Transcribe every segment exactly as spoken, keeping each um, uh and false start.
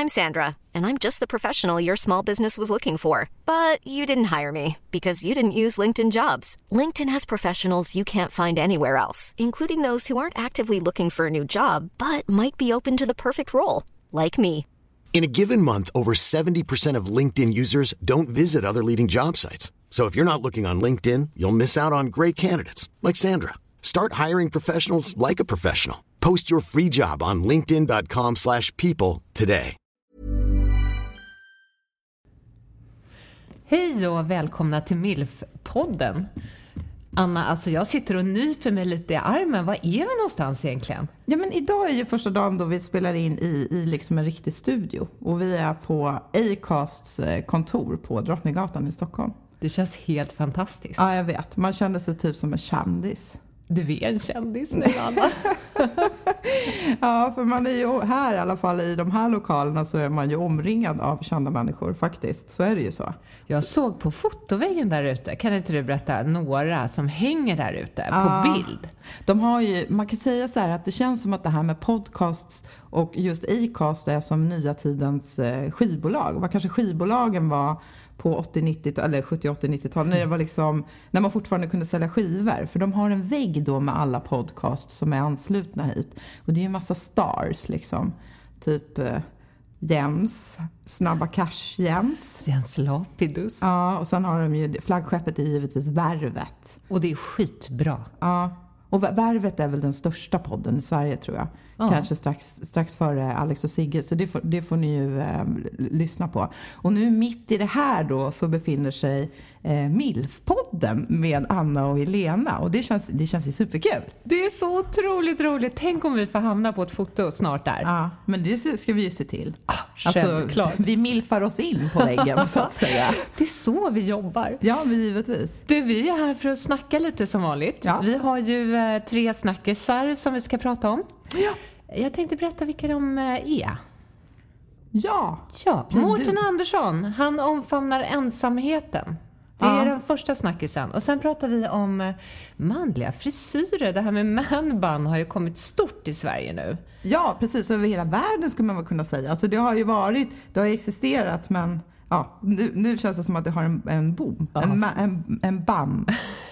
I'm Sandra, and I'm just the professional your small business was looking for. But you didn't hire me because you didn't use LinkedIn Jobs. LinkedIn has professionals you can't find anywhere else, including those who aren't actively looking for a new job, but might be open to the perfect role, like me. In a given month, over seventy percent of LinkedIn users don't visit other leading job sites. So if you're not looking on LinkedIn, you'll miss out on great candidates like Sandra. Start hiring professionals like a professional. Post your free job on linkedin dot com slash people today. Hej och välkomna till MILF-podden. Anna, alltså jag sitter och nyper mig lite i armen. Var är vi någonstans egentligen? Ja, men idag är ju första dagen då vi spelar in i, i liksom en riktig studio. Och vi är på Acasts kontor på Drottninggatan i Stockholm. Det känns helt fantastiskt. Ja, jag vet. Man kände sig typ som en kändis. Du är en kändis nu, Anna. Ja, för man är ju här i alla fall i de här lokalerna så är man ju omringad av kända människor faktiskt. Så är det ju så. Jag såg på fotoväggen där ute. Kan inte du berätta några som hänger där ute på ja, bild? De har ju, man kan säga så här att det känns som att det här med podcasts och just Acast är som nya tidens skivbolag. Vad kanske skivbolagen var på åttio nittio eller sjuttio åttio nittio-tal när det var liksom när man fortfarande kunde sälja skivor, för de har en vägg då med alla podcasts som är anslutna hit, och det är ju en massa stars liksom, typ eh, Jens, Snabba Cash Jens Jens Lapidus. Ja, och sen har de ju flaggskeppet är givetvis Värvet, och det är skitbra. Ja, och Värvet är väl den största podden i Sverige tror jag. Ja. Kanske strax, strax före Alex och Sigge. Så det får, det får ni ju eh, lyssna på. Och nu mitt i det här då så befinner sig eh, MILF-podden med Anna och Helena. Och det känns, det känns ju superkul. Det är så otroligt roligt. Tänk om vi får hamna på ett foto snart där. Ja, men det ska vi ju se till. Ah, alltså, vi milfar oss in på väggen så att säga. Det är så vi jobbar. Ja, men givetvis. Du, vi är här för att snacka lite som vanligt. Ja. Vi har ju eh, tre snackisar som vi ska prata om. Ja. Jag tänkte berätta vilka de är. Ja. Ja, Mårten Andersson, han omfamnar ensamheten. Det är ja. den första snackisen. Och sen pratar vi om manliga frisyrer. Det här med manbun har ju kommit stort i Sverige nu. Ja, precis. Över hela världen skulle man väl kunna säga. Alltså det har ju varit, det har existerat, men ja, nu, nu känns det som att det har en, en boom. Ja. En, en, en bun.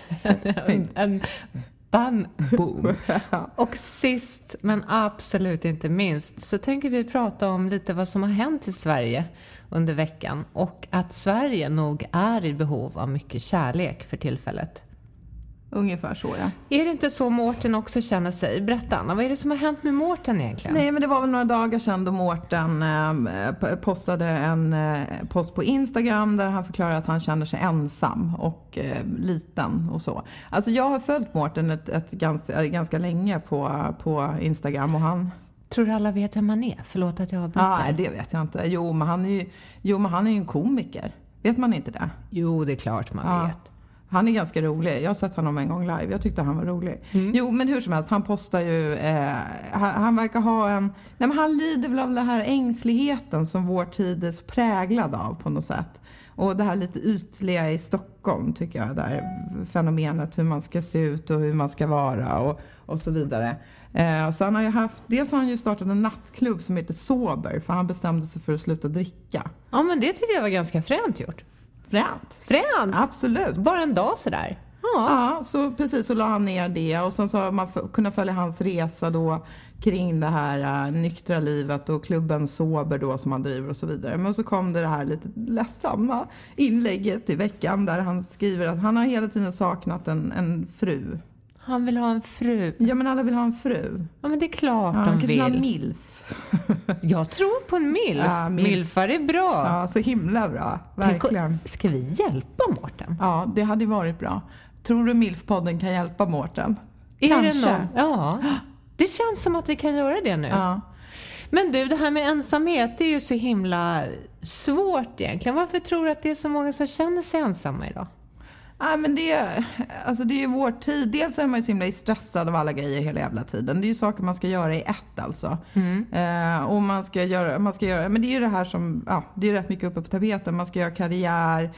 en, en bun boom. Och sist, men absolut inte minst, så tänker vi prata om lite vad som har hänt i Sverige under veckan. Och att Sverige nog är i behov av mycket kärlek för tillfället. Ungefär så, ja. Är det inte så Mårten också känner sig? Berätta, Anna, vad är det som har hänt med Mårten egentligen? Nej, men det var väl några dagar sedan då Mårten eh, postade en eh, post på Instagram där han förklarar att han känner sig ensam och eh, liten och så. Alltså jag har följt Mårten ett, ett ganska, ganska länge på, på Instagram, och han... Tror du alla vet vem man är? Förlåt att jag har bytt. Nej, det vet jag inte. Jo, men han är ju, jo, men han är ju en komiker. Vet man inte det? Jo, det är klart man ja. vet. Han är ganska rolig. Jag har sett honom en gång live. Jag tyckte han var rolig. Mm. Jo, men hur som helst. Han postar ju... Eh, han, han verkar ha en... Nej, men han lider väl av den här ängsligheten som vår tid är så präglad av på något sätt. Och det här lite ytliga i Stockholm tycker jag. Där fenomenet hur man ska se ut och hur man ska vara och, och så vidare. Eh, så han har ju haft... Dels har han ju startat en nattklubb som heter Sober. För han bestämde sig för att sluta dricka. Ja, men det tyckte jag var ganska fränt gjort. Fränt. Fränt? Absolut. Bara en dag sådär. Ja. ja, så precis så la han ner det. Och sen så har man f- kunnat följa hans resa då kring det här uh, nyktra livet och klubben Sober då som han driver och så vidare. Men så kom det det här lite ledsamma inlägget i veckan där han skriver att han har hela tiden saknat en, en fru. Han vill ha en fru. Ja, men alla vill ha en fru. Ja, men det är klart ja, de vill. Han milf. Jag tror på en milf. Ja, milf. Milfar är bra. Ja, så himla bra. Verkligen. Tänk, ska vi hjälpa Mårten? Ja, det hade varit bra. Tror du milfpodden kan hjälpa Mårten? Är Kanske. Det någon? Ja, det känns som att vi kan göra det nu. Ja. Men du, det här med ensamhet, det är ju så himla svårt egentligen. Varför tror du att det är så många som känner sig ensamma idag? Ja, men det, alltså det är ju vår tid. Dels är man ju så himla stressad av alla grejer hela jävla tiden. Det är ju saker man ska göra i ett alltså. Mm. Eh, och man ska göra, man ska göra, men det är ju det här som, ja, det är rätt mycket uppe på tapeten. Man ska göra karriär.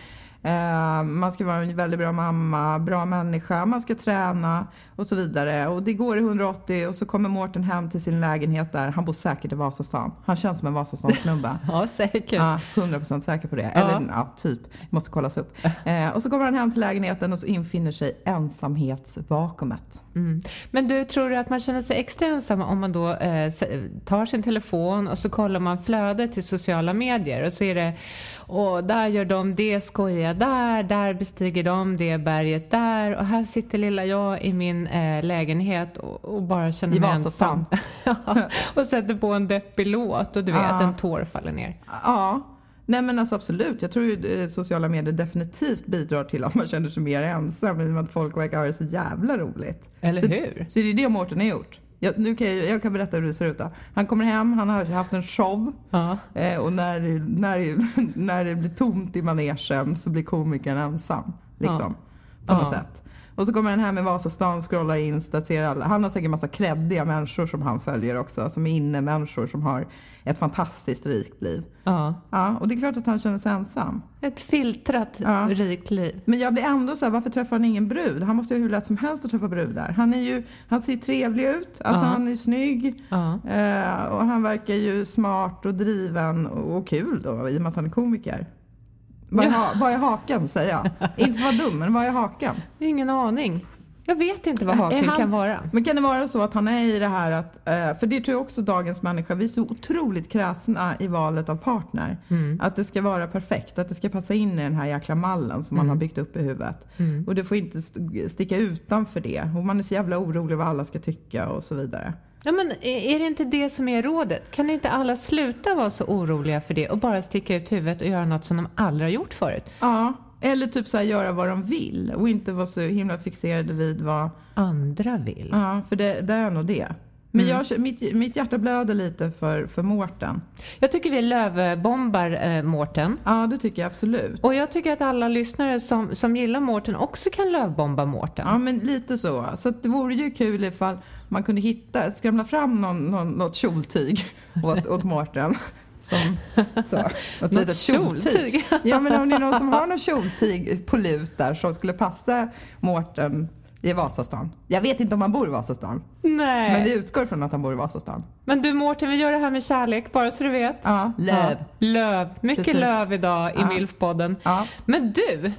Eh, man ska vara en väldigt bra mamma, bra människa, man ska träna och så vidare. Och det går i hundraåttio och så kommer Mårten hem till sin lägenhet där. Han bor säkert i Vasastan. Han känns som en Vasastan-snubbe. Ja, säkert. Ja, hundra procent säker på det. Eller Ja. ja, typ. Måste kollas upp. Eh, och så kommer han hem till lägenheten och så infinner sig ensamhetsvakuumet. Mm. Men du, tror du att man känner sig extra ensam om man då eh, tar sin telefon och så kollar man flödet till sociala medier och så är det, och där gör de det skojiga där, där bestiger de det berget där och här sitter lilla jag i min eh, lägenhet och, och bara känner I mig Vasastan. ensam. Ja, och sätter på en deppig låt och du vet, Ja. en tår faller ner. Ja, nej men alltså absolut. Jag tror ju eh, sociala medier definitivt bidrar till att man känner sig mer ensam i och med att folk verkar ha det så jävla roligt. Eller så, hur? Så det är det Mårten har gjort. Jag, nu kan jag, jag kan berätta hur det ser ut då. Han kommer hem, han har haft en show. Ja. Eh, och när, när, när det blir tomt i manegen så blir komikern ensam. Liksom, Ja. på något Ja. sätt. Och så kommer han hem i Vasastan, scrollar Insta, ser alla. Han har säkert en massa kreddiga människor som han följer också. Som är inne människor som har ett fantastiskt rikt liv. Ja. Ja, och det är klart att han känner sig ensam. Ett filtrat, Ja. rikt liv. Men jag blir ändå så här, varför träffar han ingen brud? Han måste ju hur lätt som helst att träffa brudar. Han är ju, han ser trevlig ut, alltså Ja. han är snygg. Ja. Eh, och han verkar ju smart och driven och, och kul då, i och med att han är komiker. Vad är, ha, vad är haken, säger jag. Inte för att vara dum, men vad är haken? Ingen aning. Jag vet inte vad Är haken han- kan vara. Men kan det vara så att han är i det här att, eh, för det tror jag också dagens människa, vi är så otroligt kräsna i valet av partner. Mm. Att det ska vara perfekt, att det ska passa in i den här jäkla mallen som man har byggt upp i huvudet. Mm. Och det får inte st- sticka utanför det. Och man är så jävla orolig vad alla ska tycka och så vidare. Ja, men är det inte det som är rådet? Kan inte alla sluta vara så oroliga för det och bara sticka ut huvudet och göra något som de aldrig har gjort förut? Ja, eller typ så här göra vad de vill och inte vara så himla fixerade vid vad... Andra vill. Ja, för det, det är nog det. Men jag, mitt, mitt hjärta blöder lite för, för Mårten. Jag tycker vi lövbombar eh, Mårten. Ja, det tycker jag absolut. Och jag tycker att alla lyssnare som, som gillar Mårten också kan lövbomba Mårten. Ja, men lite så. Så att det vore ju kul ifall man kunde hitta, skramla fram någon, någon, något kjoltyg åt, åt Mårten. Som, så, något Något litet kjoltyg? kjoltyg. Ja, men om det är någon som har något kjoltyg på lut där som skulle passa Mårten i Vasastan. Jag vet inte om han bor i Vasastan. Nej. Men vi utgår från att han bor i Vasastan. Men du Mårten, vi gör det här med kärlek, bara så du vet. Ja, löv. Ja, löv. Mycket Precis. löv idag i Ja. MILF-podden. Ja. Men du,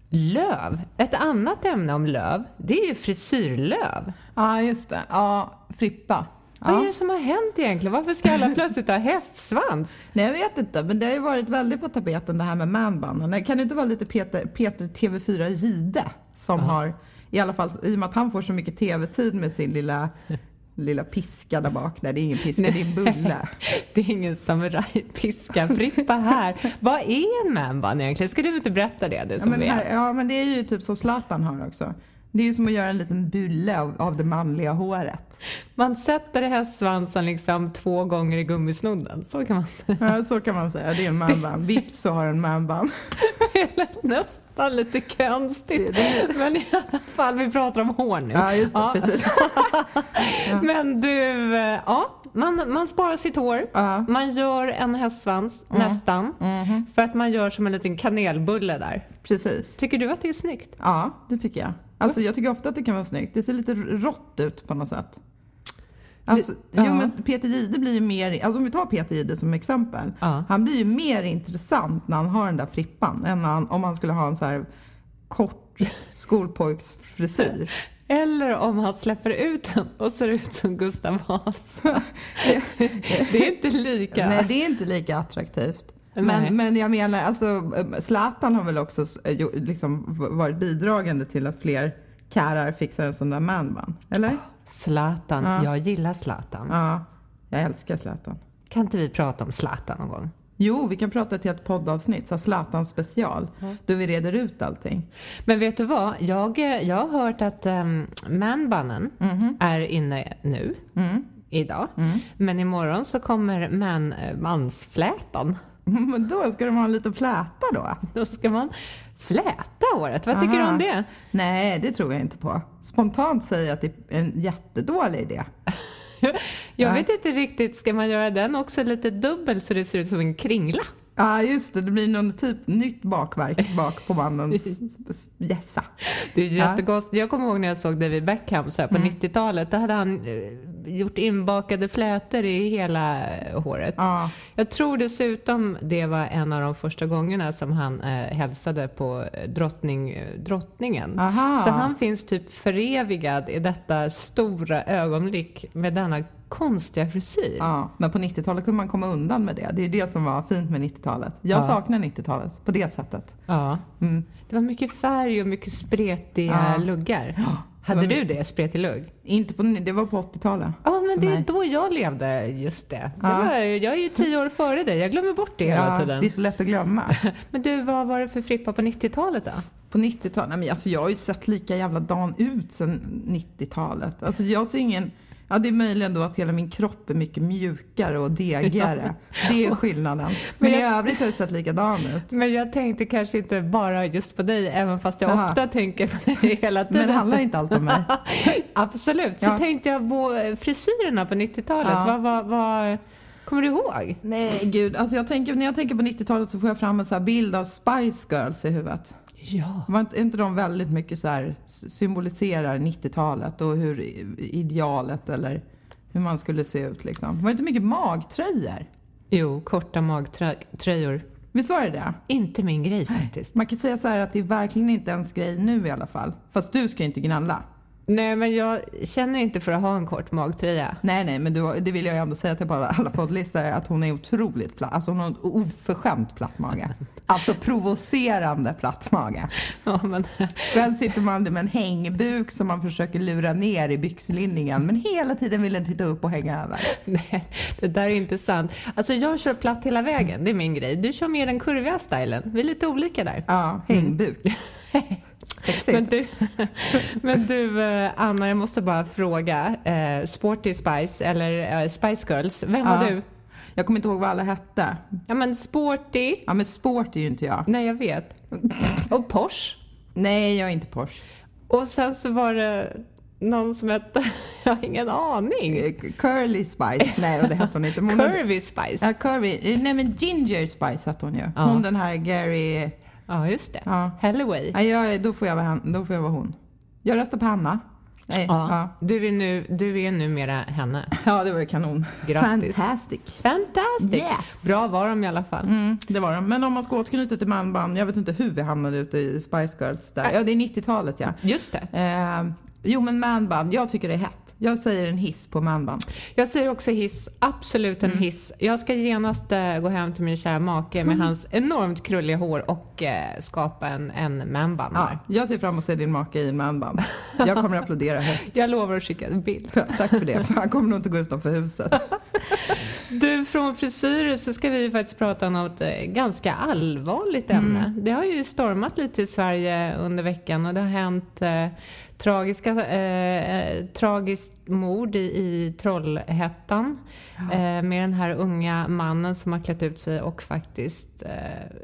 löv. Ett annat ämne om löv, det är ju frisyrlöv. Ja, just det. Ja, Frippa. Vad Ja. är det som har hänt egentligen? Varför ska alla plötsligt ha hästsvans? Nej, jag vet inte, men det har ju varit väldigt på tapeten det här med manbanden. Kan det inte vara lite Peter, Peter T V fyra Gide som har, i alla fall i och med att han får så mycket tv-tid med sin lilla, lilla piska där bak. Nej, det är ingen piska, det är en bulle. Det är ingen samurajpiska. Frippa här. Vad är en manbun egentligen? Ska du inte berätta det? Du Ja som men, vet. här, ja, men det är ju typ som Zlatan har också. Det är ju som att göra en liten bulle av, av det manliga håret. Man sätter hästsvansen liksom två gånger i gummisnodden. Så kan man säga. Ja, så kan man säga. Det är en manband. Vips så har en manband. Det är nästan lite konstigt. Men i alla fall, vi pratar om hår nu. Ja, just det. Precis. Men du, eh, ja, man, man sparar sitt hår. Ja. Man gör en hästsvans, nästan. Mhm. För att man gör som en liten kanelbulle där. Precis. Tycker du att det är snyggt? Ja, det tycker jag. Alltså jag tycker ofta att det kan vara snyggt. Det ser lite rått ut på något sätt. Alltså, Ja. jo, men Peter Gide blir ju mer, alltså om vi tar Peter Gide som exempel. Ja. Han blir ju mer intressant när han har den där frippan än när han, om han skulle ha en så här kort skolpojksfrisyr. Eller om han släpper ut den och ser ut som Gustav Vasa. Det är inte lika. Nej, det är inte lika attraktivt. Nej. Men, men jag menar, alltså Zlatan har väl också eh, jo- liksom varit bidragande till att fler kärar fixar en sån där manband, eller? Zlatan, Ja. jag gillar Zlatan. Ja, jag älskar Zlatan. Kan inte vi prata om Zlatan någon gång? Jo, vi kan prata till ett poddavsnitt, så Zlatan special, då vi reder ut allting. Men vet du vad? Jag, jag har hört att um, manbunnen är inne nu, Mm. idag. Men imorgon så kommer man, mansflätan. Men då ska de ha lite fläta då? Då ska man fläta håret. Vad tycker Aha. du om det? Nej, det tror jag inte på. Spontant säger jag att det är en jättedålig idé. Jag vet inte riktigt, ska man göra den också lite dubbel så det ser ut som en kringla? Ja, ah, just det. Det blir någon typ nytt bakverk bak på mannens gässa. Det är jättekonstigt. Jag kommer ihåg när jag såg David Beckham så här på mm. nittiotalet. Då hade han gjort inbakade flätor i hela håret. Ah. Jag tror dessutom det var en av de första gångerna som han eh, hälsade på drottning, drottningen. Aha. Så han finns typ förevigad i detta stora ögonblick med denna konstiga frisyr. Ja, men på nittiotalet kunde man komma undan med det. Det är det som var fint med nittiotalet. Jag ja. saknar nittiotalet på det sättet. Ja. Mm. Det var mycket färg och mycket spretiga ja. luggar. Ja. Hade du det, spretig lugg? Inte på, det var på åttiotalet. Ja, men det är då jag levde just det. det ja. var, jag är ju tio år före dig. Jag glömmer bort det ja, hela tiden. Det är så lätt att glömma. Men du, vad var det för frippa på nittiotalet då? På nittiotalet? Nej, men alltså jag har ju sett lika jävla dan ut sedan nittiotalet. Alltså jag ser ingen... Ja, det är möjligen då att hela min kropp är mycket mjukare och degigare. Det är skillnaden. Men, men jag, i övrigt har det sett likadan ut. Men jag tänkte kanske inte bara just på dig, även fast jag Aha. ofta tänker på dig hela tiden. Men det handlar inte allt om mig. Absolut. Så ja. tänkte jag på frisyrerna på nittiotalet. Ja. Vad, vad, vad, kommer du ihåg? Nej, gud. Alltså jag tänker, när jag tänker på nittiotalet så får jag fram en så här bild av Spice Girls i huvudet. Ja. Var inte, inte de väldigt mycket så här symboliserar nittiotalet och hur idealet eller hur man skulle se ut liksom. Var det inte mycket magtröjor? Jo, korta magtröjor. Visst var det det? Inte min grej faktiskt. Man kan säga så här att det är verkligen inte ens grej nu i alla fall. Fast du ska inte gnälla. Nej, men jag känner inte för att ha en kort magtröja. Nej, nej, men du, det vill jag ändå säga till alla poddlistare att hon är otroligt platt. Alltså hon har en oförskämt platt mage. Alltså provocerande platt mage. Ja, men... Väl sitter man med en hängbuk som man försöker lura ner i byxlinningen. Men hela tiden vill den titta upp och hänga över. Nej, det där är inte sant. Alltså jag kör platt hela vägen, det är min grej. Du kör mer den kurviga stilen. Vi är lite olika där. Ja, hängbuk. Mm. Men du, men du, Anna, jag måste bara fråga. Eh, Sporty Spice eller eh, Spice Girls, vem ja. var du? Jag kommer inte ihåg vad alla hette. Ja, men Sporty. Ja, men Sporty är ju inte jag. Nej, jag vet. Och Porsche. Nej, jag är inte Porsche. Och sen så var det någon som hette, jag har ingen aning. Curly Spice. Nej, och det hette hon inte. Hon Curvy hade... Spice. Ja, Curvy. Nej, men Ginger Spice hette hon ju. Ja. Hon den här Gary... Ja, just det. Ja. Hellaway. Ja, jag, då, får jag vara, då får jag vara hon. Jag röstar på Hanna. Nej, ja. Ja. Du är nu du är numera henne. Ja, det var ju kanon. Grattis. Fantastic. Fantastic. Yes. Bra var de i alla fall. Mm, det var de. Men om man ska återknyta till manband, jag vet inte hur vi hamnade ute i Spice Girls där. Äh. Ja, det är nittiotalet, ja. Just det. Eh, jo, men manband, jag tycker det är hett. Jag säger en hiss på manband. Jag säger också hiss, absolut en mm. hiss. Jag ska genast äh, gå hem till min kära make med mm. hans enormt krulliga hår och äh, skapa en, en manband. Ja, jag ser fram emot att se din make i en manband. Jag kommer att applådera högt. Jag lovar att skicka en bild. Ja, tack för det, för han kommer nog inte gå utanför huset. Du, från frisyrer så ska vi faktiskt prata om något äh, ganska allvarligt ämne. Mm. Det har ju stormat lite i Sverige under veckan och det har hänt äh, tragiska, äh, tragiskt mord i, i Trollhättan ja. äh, med den här unga mannen som har klätt ut sig och faktiskt äh,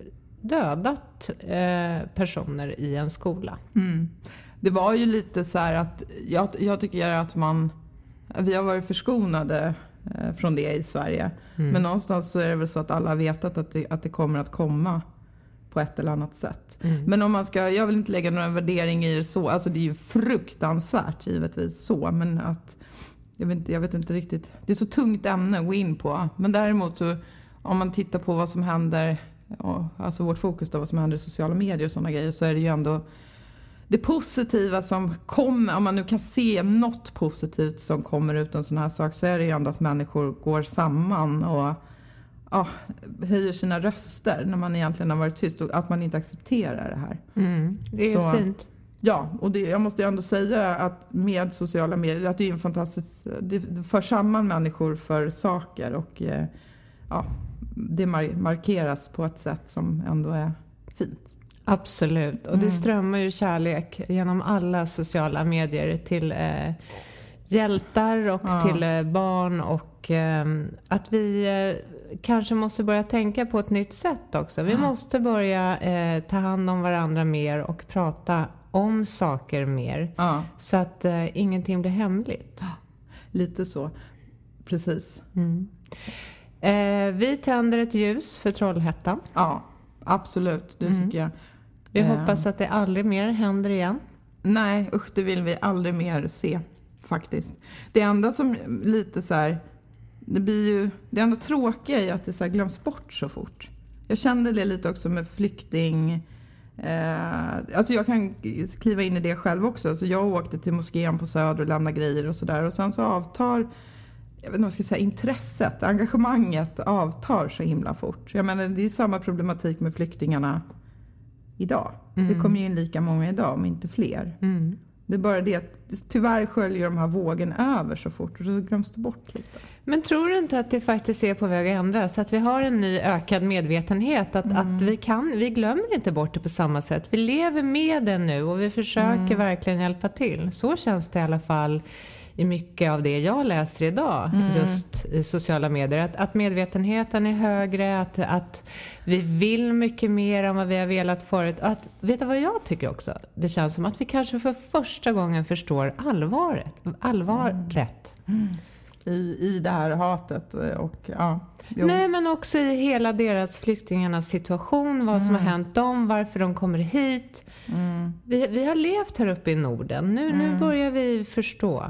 dödat äh, personer i en skola. Mm. Det var ju lite så här att jag, jag tycker att man vi har varit förskonade äh, från det i Sverige. Mm. Men någonstans så är det väl så att alla har vetat att det, att det kommer att komma på ett eller annat sätt. Mm. Men om man ska, jag vill inte lägga någon värdering i det så. Alltså det är ju fruktansvärt givetvis så. Men att, jag vet inte, jag vet inte riktigt. Det är så tungt ämne att gå in på. Men däremot så, om man tittar på vad som händer, alltså vårt fokus då, vad som händer i sociala medier och sådana grejer, så är det ju ändå det positiva som kommer, om man nu kan se något positivt som kommer ut en sån här sak, så är det ju ändå att människor går samman och ja, höjer sina röster när man egentligen har varit tyst och att man inte accepterar det här. Mm, det är så, fint. Ja, och det, jag måste ju ändå säga att med sociala medier, att det är en fantastisk, det för samman människor för saker och eh, ja, det mar- markeras på ett sätt som ändå är fint. Absolut, och mm. det strömmar ju kärlek genom alla sociala medier till eh, hjältar och ja. till eh, barn och eh, att vi eh, kanske måste börja tänka på ett nytt sätt också. Vi ja. måste börja eh, ta hand om varandra mer och prata om saker mer ja. så att eh, ingenting blir hemligt. Lite så, precis. Mm. Eh, vi tänder ett ljus för Trollhättan. Ja, absolut. Det mm. tycker jag. Vi eh. hoppas att det aldrig mer händer igen. Nej, usch, det vill vi aldrig mer se faktiskt. Det enda som lite så här, det blir ju, det enda tråkiga är att det så här glöms bort så fort. Jag kände det lite också med flykting. Eh, alltså jag kan kliva in i det själv också. Alltså jag åkte till moskén på Söder och lämnade grejer och sådär. Och sen så avtar, jag vet inte vad jag ska säga, intresset, engagemanget avtar så himla fort. Jag menar, det är ju samma problematik med flyktingarna idag. Mm. Det kommer ju in lika många idag, om inte fler. Mm. Det är bara det att tyvärr sköljer de här vågen över så fort och så glöms det bort lite. Men tror du inte att det faktiskt är på väg att ändras? Så att vi har en ny ökad medvetenhet. Att, mm. att vi, kan, vi glömmer inte bort det på samma sätt. Vi lever med det nu och vi försöker mm. verkligen hjälpa till. Så känns det i alla fall i mycket av det jag läser idag. Mm. Just i sociala medier. Att, att medvetenheten är högre. Att, att vi vill mycket mer än vad vi har velat förut. Att, vet du vad jag tycker också? Det känns som att vi kanske för första gången förstår allvaret. Allvaret. Mm. I, i det här hatet och ja. Jo. Nej, men också i hela deras flyktingarnas situation, vad mm. som har hänt dem, varför de kommer hit. Mm. Vi, vi har levt här uppe i Norden. Nu, mm. nu börjar vi förstå.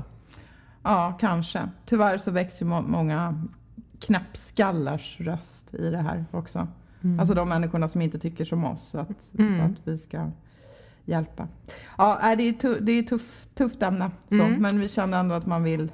Ja, kanske. Tyvärr så växer må- många knappskallars röst i det här också. Mm. Alltså de människorna som inte tycker som oss att, mm. att vi ska hjälpa. Ja, det är, tu- det är tuff, tufft ämne. Så. Mm. Men vi känner ändå att man vill.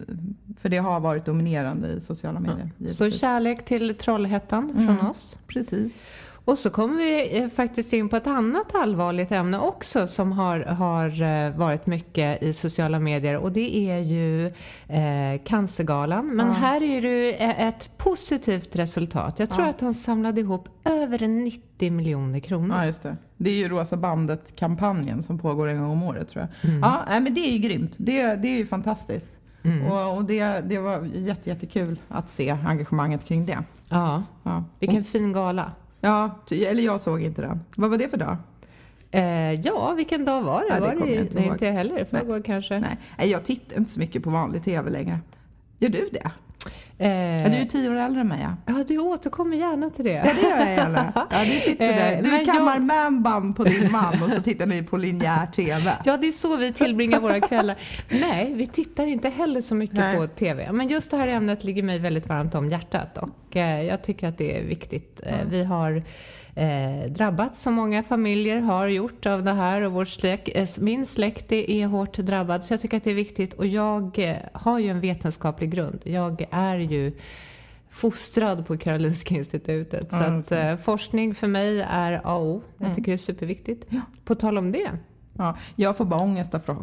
För det har varit dominerande i sociala medier. Ja. Så kärlek till Trollhättan mm. från oss. Precis. Och så kommer vi faktiskt in på ett annat allvarligt ämne också som har, har varit mycket i sociala medier. Och det är ju eh, Cancergalan. Men ja. här är det ett positivt resultat. Jag tror ja. att de samlade ihop över nittio miljoner kronor. Ja, just det. Det är ju Rosa bandet-kampanjen som pågår en gång om året, tror jag. Mm. Ja, men det är ju grymt. Det, det är ju fantastiskt. Mm. Och, och det, det var jätte, jättekul att se engagemanget kring det. Ja, ja. Vilken och, fin gala. Ja, eller jag såg inte den. Vad var det för dag? Eh, ja, vilken dag var det? Nej, det var det inte, nej, inte heller. Förrgår kanske. Nej, jag tittar inte så mycket på vanlig tv längre. Gör du det? Eh, ja, du är ju tio år äldre än mig. Ja, ja du återkommer gärna till det. Ja, det gör jag gärna. Ja, du sitter där. Du kammar jag... manband på din man och så tittar ni på linjär tv. Ja, det är så vi tillbringar våra kvällar. Nej, vi tittar inte heller så mycket Nej. på tv. Men just det här ämnet ligger mig väldigt varmt om hjärtat. Och eh, jag tycker att det är viktigt. Eh, vi har eh, drabbats, som många familjer har gjort av det här. Och vår släkt, eh, min släkt är hårt drabbad. Så jag tycker att det är viktigt. Och jag eh, har ju en vetenskaplig grund. Jag är ju fostrad på Karolinska institutet. Ja, så att eh, forskning för mig är A och O. Jag tycker mm. det är superviktigt. Ja. På tal om det. Ja, jag får bara ångest därför.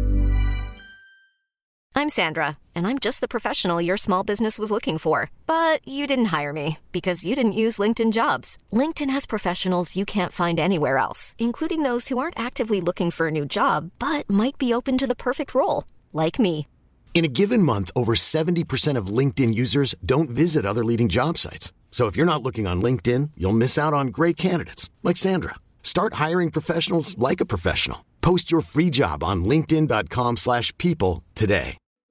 I'm Sandra, and I'm just the professional your small business was looking for. But you didn't hire me because you didn't use LinkedIn Jobs. LinkedIn has professionals you can't find anywhere else, including those who aren't actively looking for a new job, but might be open to the perfect role, like me. In a given month, over seventy percent of LinkedIn users don't visit other leading job sites. So if you're not looking on LinkedIn, you'll miss out on great candidates like Sandra. Start hiring professionals like a professional. Post your free job on linkedin dot com slash people today.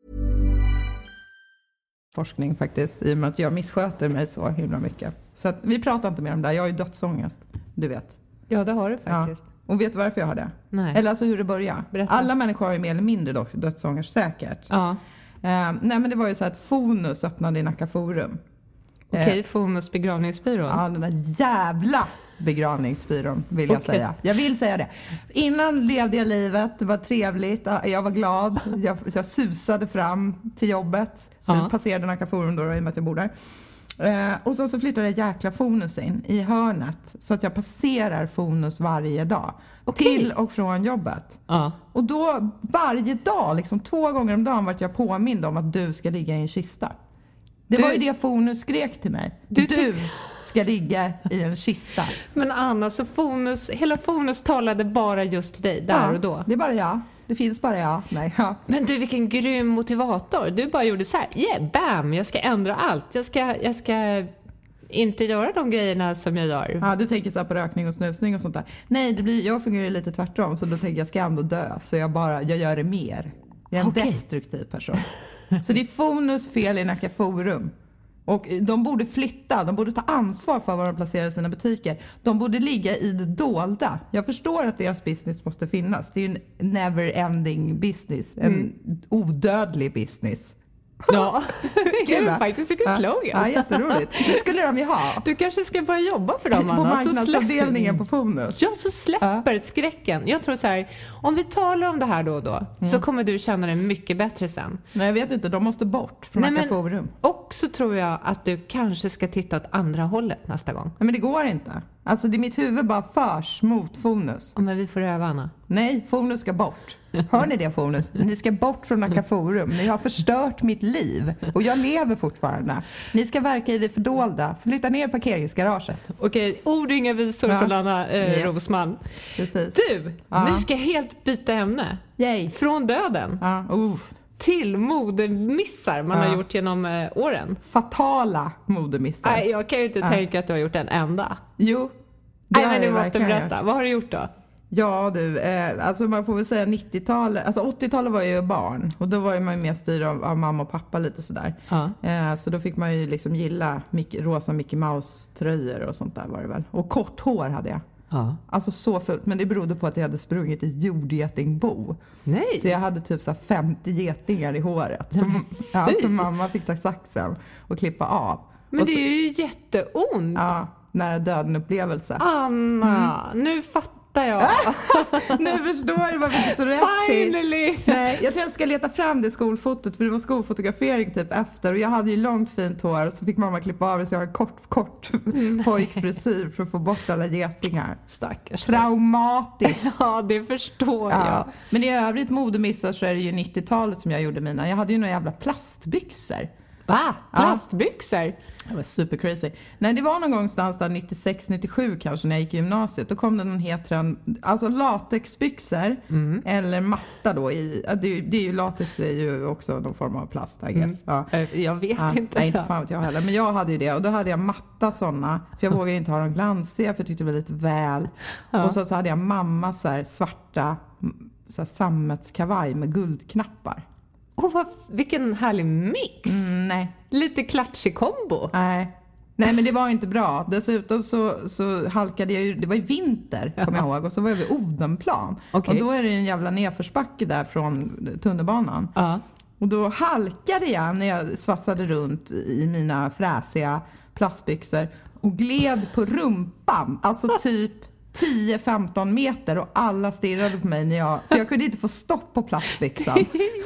Forskning faktiskt, i och med att jag missköter mig så himla mycket. Så att vi pratar inte mer om det. Jag har ju dödsångest, du vet. Ja, det har du faktiskt. Ja. Och vet du varför jag har det? Nej. Eller alltså hur det börjar. Berätta. Alla människor har ju mer eller mindre dödsångest säkert. Ja. Uh, nej, men det var ju så att Fonus öppnade i Nacka Forum. Okej, okay, uh, Fonus begravningsbyrån. Ja, den där jävla begravningsbyrån vill jag okay. säga. Jag vill säga det. Innan levde jag livet, det var trevligt, jag var glad. Jag, jag susade fram till jobbet. För jag passerade Nacka Forum då, i och med att jag bor där. Eh, och så, så flyttade jag jäkla Fonus in i hörnet. Så att jag passerar Fonus varje dag. Okay. Till och från jobbet. Uh. Och då varje dag, liksom två gånger om dagen, vart jag påmind om att du ska ligga i en kista. Det du, var ju det Fonus skrek till mig. Du, du ska ligga i en kista. Men Anna, så Fonus, hela Fonus talade bara just till dig där ja, och då? Det är bara jag. Det finns bara jag. Nej, ja. Men du, vilken grym motivator. Du bara gjorde så här, yeah, bam, jag ska ändra allt. Jag ska, jag ska inte göra de grejerna som jag gör. Ja, du tänker så här på rökning och snusning och sånt där. Nej, det blir, jag fungerar lite tvärtom. Så då tänker jag, jag ska ändå dö. Så jag bara, jag gör det mer. Jag är en okay. destruktiv person. Så det är Fonus fel i Nacka Forum. Och de borde flytta, de borde ta ansvar för var de placerar sina butiker. De borde ligga i det dolda. Jag förstår att deras business måste finnas. Det är ju en never-ending business. En mm. odödlig business. Ja, det är faktiskt vilken slogan. Ja, jätteroligt. Det skulle de ju ha. Du kanske ska börja jobba för dem, Anna. På marknadsavdelningen på Fonus. Ja, så släpper ja. skräcken. Jag tror så här, om vi talar om det här då och då, mm. så kommer du känna dig mycket bättre sen. Nej, jag vet inte. De måste bort från Nacka Forum. Och så tror jag att du kanske ska titta åt andra hållet nästa gång. Nej, men det går inte. Alltså, det är mitt huvud bara förs mot Fonus. Ja, men vi får öva, Anna. Nej, Fonus ska bort. Hör ni det, Fonus? Ni ska bort från Nacka Forum. Ni har förstört mitt liv. Och jag lever fortfarande. Ni ska verka i det fördolda. Flytta ner parkeringsgaraget. Okej, ord och inga visor ja. från Anna eh, yeah. Rosman. Precis. Du, ja. nu ska jag helt byta ämne. Yay. Från döden. Ja. Uh. Till modemissar man ja. har gjort genom eh, åren. Fatala modemissar. Nej, jag kan ju inte ja. tänka att du har gjort en enda. Jo. Nej, men du måste berätta. Gjort. Vad har du gjort då? Ja du, eh, alltså man får väl säga nittiotalet, alltså åttiotalet var ju barn och då var ju man ju mer styrd av, av mamma och pappa lite sådär. Ja. Eh, så då fick man ju liksom gilla Mickey, rosa Mickey Mouse-tröjor och sånt där var det väl. Och kort hår hade jag. Ja. Alltså så fullt, men det berodde på att jag hade sprungit i jordgetingbo. Nej. Så jag hade typ så här femtio getingar i håret. Så, ja, så mamma fick ta saxen och klippa av. Men och det så, är ju jätteont. Ja, nära döden upplevelse. Anna, mm. nu fattar jag. Nu förstår du vad vi står rätt Finally. till. Nej, jag tror jag ska leta fram det skolfotot, för det var skolfotografering typ efter. Och jag hade ju långt fint hår, och så fick mamma klippa av det så jag har en kort, kort pojkfrisyr för att få bort alla getingar. Stackars. Traumatiskt. Ja, det förstår ja. jag. Men i övrigt modemissar så är det ju nittiotalet som jag gjorde mina. Jag hade ju några jävla plastbyxor. Va? Plastbyxor? Ja. Det var super crazy. Nej, det var någon gång någonstans där nittiosex nittiosju kanske när jag gick i gymnasiet. Då kom det någon hetrand, alltså latexbyxor mm. eller matta då i, det är, det är ju, latex är ju också någon form av plast, I guess. Mm. Ja. Jag vet ja, inte. Nej, inte fan vet jag heller. Men jag hade ju det, och då hade jag matta sådana. För jag mm. vågade inte ha dem glansiga, för jag tyckte det var lite väl. Ja. Och så, så hade jag mamma så här svarta så här sammetskavaj med guldknappar. Åh, vad, vilken härlig mix. Mm, nej. Lite klatschig kombo. Nej. Nej, men det var inte bra. Dessutom så, så halkade jag ju, det var ju vinter, kommer jag ihåg. Och så var jag vid Odenplan. Okay. Och då är det en jävla nedförsbacke där från tunnelbanan. Uh. Och då halkade jag när jag svassade runt i mina fräsiga plastbyxor. Och gled på rumpan. Alltså typ tio femton meter. Och alla stirrade på mig när jag, för jag kunde inte få stopp på plastbyxan.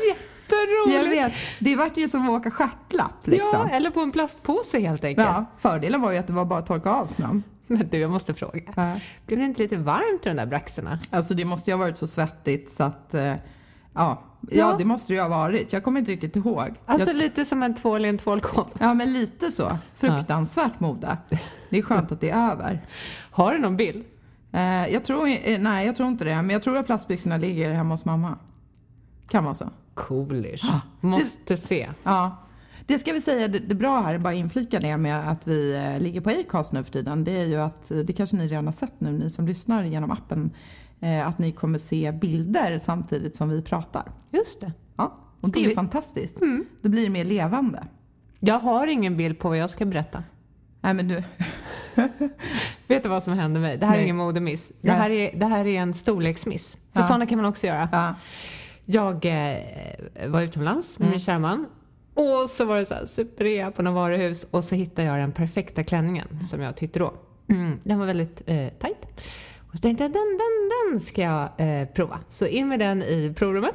Jag vet, det var ju som att åka stjärtlapp liksom. Ja, eller på en plastpåse helt enkelt. Ja, fördelen var ju att det var bara att torka av snön. Men du, jag måste fråga. Ja. Blev det inte lite varmt i de där braxorna? Alltså det måste ju ha varit så svettigt så att, eh, ja, ja. ja det måste det ju ha varit. Jag kommer inte riktigt ihåg. Alltså jag... lite som en tvål i en tvålkopp. Ja, men lite så. Fruktansvärt ja. mode. Det är skönt att det är över. Har du någon bild? Eh, jag tror, eh, nej, jag tror inte det. Men jag tror att plastbyxorna ligger hemma hos mamma. Kan vara så. Coolish. Måste det, se. Ja. Det ska vi säga, det, det bra här, bara inflika det med att vi eh, ligger på Acast nu för tiden. Det är ju att, det kanske ni redan har sett nu, ni som lyssnar genom appen, eh, att ni kommer se bilder samtidigt som vi pratar. Just det. Ja, och det är vi... fantastiskt. Mm. Det blir mer levande. Jag har ingen bild på vad jag ska berätta. Nej, men du... Vet du vad som hände mig? Det här Nej. är ingen modemiss. Det här är, det här är en storleksmiss. För ja. sådana kan man också göra. Ja. Jag eh, var utomlands med mm. min kära man. Och så var det så här superrea på någon varuhus. Och så hittade jag den perfekta klänningen mm. som jag tyckte då. Mm. Den var väldigt eh, tajt. Och så tänkte jag, den, den, den ska jag eh, prova. Så in med den i provrummet.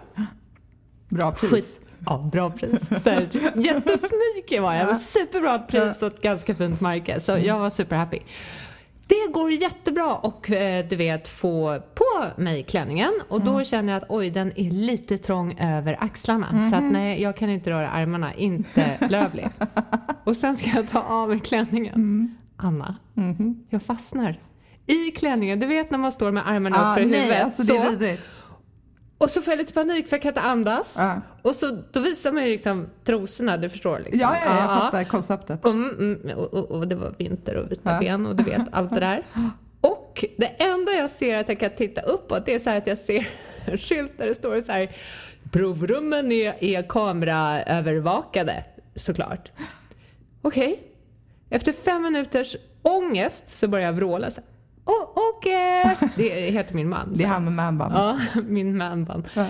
Bra pris. Skit. Ja, bra pris. Så här, jättesneaky var jag. Ja. Superbra pris och ett ganska fint märke. Så jag var superhappy. Det går jättebra och du vet få på mig klänningen. Och då mm. känner jag att oj, den är lite trång över axlarna. Mm. Så att nej, jag kan inte röra armarna. Inte lövlig. Och sen ska jag ta av mig klänningen. Mm. Anna, mm. jag fastnar i klänningen. Du vet när man står med armarna ah, upp för nej, huvudet. Alltså, det är vidrigt. Och så får jag lite panik för jag kan inte andas. Ja. Och så då visar man ju liksom trosorna, du förstår liksom. Ja, ja, jag fattar konceptet. Mm, mm, och, och, och det var vinter och vita ja. ben och du vet allt det där. Och det enda jag ser att jag kan titta uppåt, det är så här att jag ser en skylt där det står så här: provrummen är, är kameraövervakade, såklart. Okej. Okay. Efter fem minuters ångest så börjar jag vråla så här. Oh, okej. Okay. Det heter min man. Det är han med manband. Ja, min manband. Ja.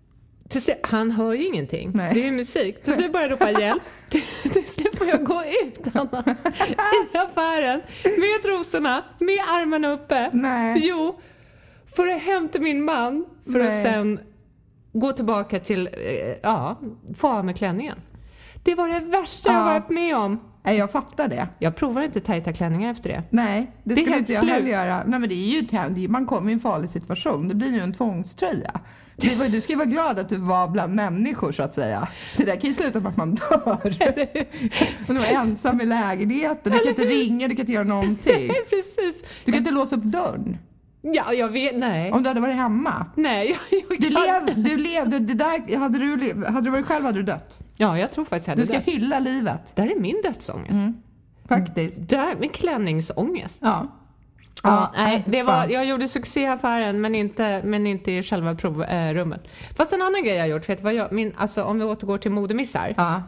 Han hör ju ingenting. Nej. Det är ju musik. Till slut börjar jag ropa hjälp. Till slut får jag gå ut, Anna, i affären med rosorna, med armarna uppe. Nej. Jo, för att hämta min man för Nej. att sen gå tillbaka till, ja, få av med klänningen. Det var det värsta ja. jag varit med om. Nej, jag fattar det. Jag provar inte tajta klänningar efter det. Nej, det, det skulle inte jag slut. heller göra. Nej, men det är ju, man kommer i en farlig situation. Det blir ju en tvångströja. Det var, du ska ju vara glad att du var bland människor, så att säga. Det där kan ju sluta med att man dör. Och du var ensam i lägenheten. Du kan inte ringa, du kan inte göra någonting. Nej, precis. Du kan inte låsa upp dörren. Ja, jag vet, nej. Om du hade varit hemma. Nej, jag, jag du levde, du levde, det där, hade du, hade du varit själv hade du dött. Ja, jag tror faktiskt jag hade Du ska dött. hylla livet. Det här är min dödsångest. Mm. Faktiskt. Det här med klänningsångest. Ja. Ja, ja, nej, det var, jag gjorde succé i affären, men inte, men inte i själva provrummet. Fast en annan grej jag har gjort, vet du vad jag, min, alltså om vi återgår till modemissar. Ja.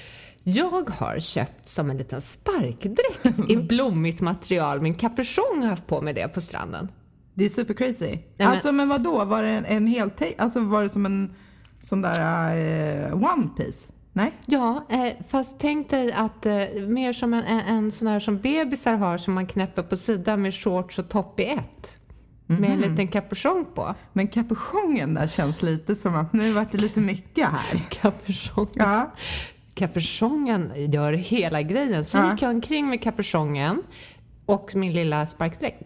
Jag har köpt som en liten sparkdräkt i blommigt material. Min capuchon har haft på med det på stranden. Det är super crazy. Nej, men, alltså men vad då? Var det en, en hel te- alltså var det som en sån där uh, one piece? Nej? Ja, eh, fast tänk dig att eh, mer som en, en, en sån här som bebisar har som man knäpper på sidan med shorts och topp i ett. Mm-hmm. Med en liten capuchon på. Men capuchongen där känns lite som att nu vart det lite mycket här. Capuchongen. Ja. Capuchongen gör hela grejen. Så ja. gick jag omkring med capuchongen och min lilla sparkdräkt.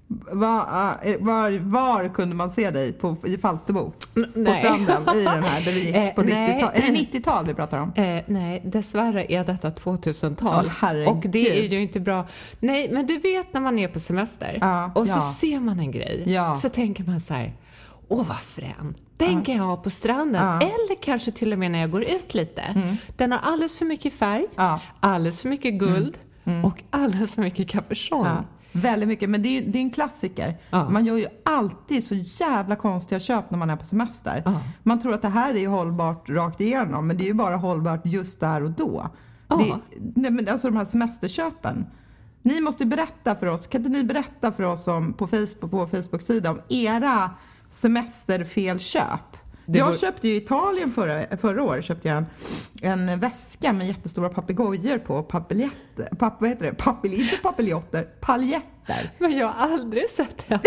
Var, var, var kunde man se dig? På, I Falsterbo? Nej. På stranden i den här där vi gick eh, på nittiotal? Är det nittiotal vi pratar om? Eh, nej, dessvärre är detta tvåtusental. Oh, och det är ju inte bra. Nej, men du vet när man är på semester ja, och så ja. ser man en grej. Ja. Så tänker man så här, åh vad frän. Den ja. kan jag ha på stranden. Ja. Eller kanske till och med när jag går ut lite. Mm. Den har alldeles för mycket färg, ja. alldeles för mycket guld mm. Mm. och alldeles för mycket capuchon. Ja. Väldigt mycket, men det är, det är en klassiker. Ja. Man gör ju alltid så jävla konstiga köp när man är på semester. Ja. Man tror att det här är hållbart rakt igenom, men det är ju bara hållbart just där och då. Ja. Det, nej, men alltså de här semesterköpen. Ni måste berätta för oss, kan inte ni berätta för oss om, på Facebook, på Facebook-sidan om era semesterfelköp? Det jag var... köpte ju i Italien förra, förra året köpte jag en, en väska med jättestora papegojor på, papiljetter, papp, vad heter det? Papil, inte papiljotter, paljetter. Men jag har aldrig sett det.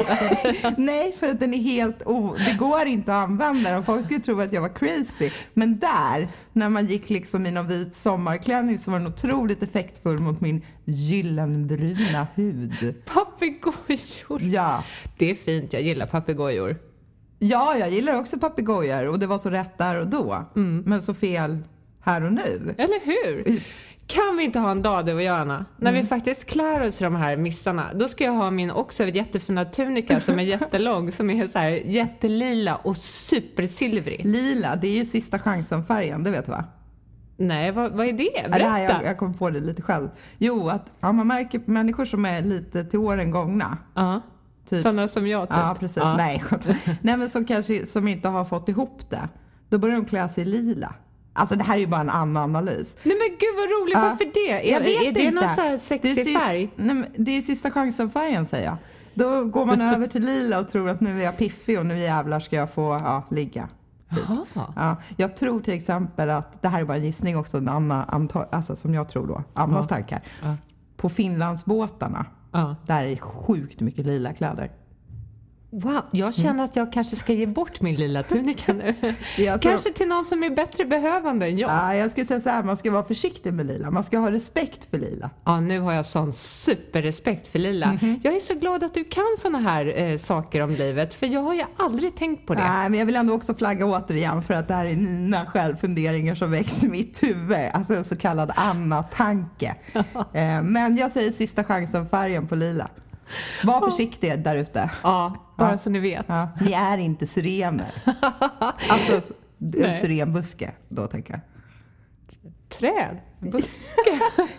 Nej, för att den är helt, oh, det går inte att använda den. Folk skulle tro att jag var crazy. Men där, när man gick liksom i någon vit sommarklänning så var den otroligt effektfull mot min gyllenbruna hud. Papegojor. Ja. Det är fint, jag gillar papegojor. Ja, jag gillar också papegojor och det var så rätt där och då. Mm. Men så fel här och nu. Eller hur? Kan vi inte ha en dag, du och jag, Anna? När mm. vi faktiskt klär oss i de här missarna. Då ska jag ha min också jättefina tunika som är jättelång. Som är så här jättelila och supersilvrig. Lila, det är ju sista chansen-färgen, det vet du va? Nej, vad, vad är det? Berätta. Ja, det här, jag, jag kom på det lite själv. Jo, att ja, man märker människor som är lite till åren gångna. Ja. Uh-huh. Typ. Sådana som jag typ. Ja, precis. Ja. Nej, Nej, men som kanske som inte har fått ihop det. Då börjar de klä sig i lila. Alltså det här är ju bara en annan analys. Nej men gud vad roligt, ja. Varför det? Jag är, vet är det inte. någon så här sexig det är, färg? Nej, men det är sista chansen-färgen, säger jag. Då går man över till lila och tror att nu är jag piffig och nu jävlar ska jag få ja, ligga. Typ. Ja, jag tror till exempel att, det här är bara en gissning också, en Anna, anta, alltså som jag tror då, Annas ja. tankar. Ja. På Finlandsbåtarna, ja. där är sjukt mycket lila kläder. Wow, jag känner mm. att jag kanske ska ge bort min lilla tunika nu. Tror... Kanske till någon som är bättre behövande än jag. Ja, jag skulle säga så här, man ska vara försiktig med lila. Man ska ha respekt för lila. Ja, nu har jag sån superrespekt för lila. Mm-hmm. Jag är så glad att du kan såna här eh, saker om livet. För jag har ju aldrig tänkt på det. Nej, men jag vill ändå också flagga återigen för att det här är mina självfunderingar som växer i mitt huvud. Alltså en så kallad Anna-tanke. eh, men jag säger sista chansen-färgen på lila. Var försiktig där ute. Ja, bara ja. så ni vet. Ja. Ni är inte syrener. Alltså en syrenbuske då, tänker jag. Träd? Buske?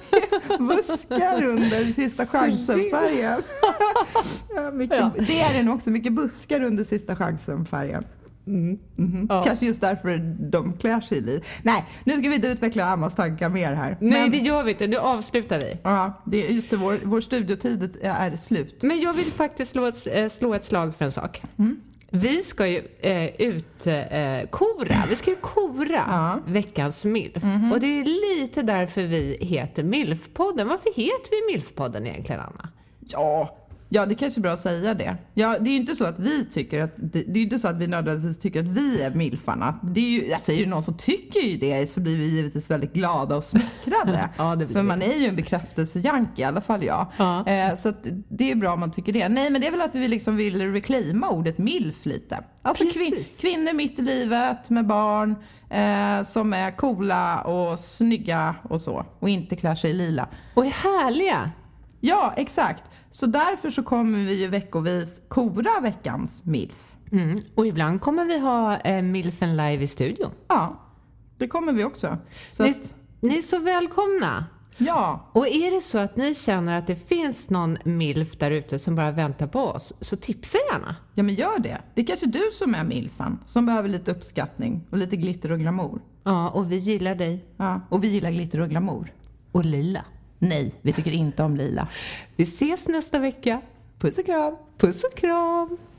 Buskar under sista chansen-färgen. ja, mycket, ja. Det är det nog också, mycket buskar under sista chansen-färgen. Mm. Mm-hmm. Ja. Kanske just därför de klär sig i lila. Nej, nu ska vi inte utveckla Annas tankar mer här. Nej, men det gör vi inte. Nu avslutar vi. Ja, det är just det. Vår, vår studiotid är slut. Men jag vill faktiskt slå ett, slå ett slag för en sak. Mm. Vi ska ju eh, ut eh, kora. Vi ska ju kora ja. veckans milf. Mm-hmm. Och det är lite därför vi heter Milfpodden. Varför heter vi Milfpodden egentligen, Anna? Ja, ja det kanske är bra att säga det. Ja, det är ju inte så att vi tycker att det, det är ju inte så att vi nödvändigtvis tycker att vi är milfarna. Det är ju, alltså är det någon som tycker ju det så blir vi givetvis väldigt glada och smickrade. Ja, det blir För man är ju en bekräftelsejank i alla fall jag. Ja. Eh, så att det är bra om man tycker det. Nej, men det är väl att vi liksom vill reclaima ordet milf lite. Alltså kvin- kvinnor mitt i livet med barn eh, som är coola och snygga och så. Och inte klär sig i lila. Och är härliga. Ja, exakt. Så därför så kommer vi ju veckovis kora veckans milf. Mm. Och ibland kommer vi ha eh, milfen live i studion. Ja, det kommer vi också. Så ni, att... ni är så välkomna. Ja. Och är det så att ni känner att det finns någon milf där ute som bara väntar på oss, så tipsa gärna. Ja, men gör det. Det är kanske du som är milfan, som behöver lite uppskattning och lite glitter och glamour. Ja, och vi gillar dig. Ja, och vi gillar glitter och glamour. Och lila. Nej, vi tycker inte om lila. Vi ses nästa vecka. Puss och kram. Puss och kram.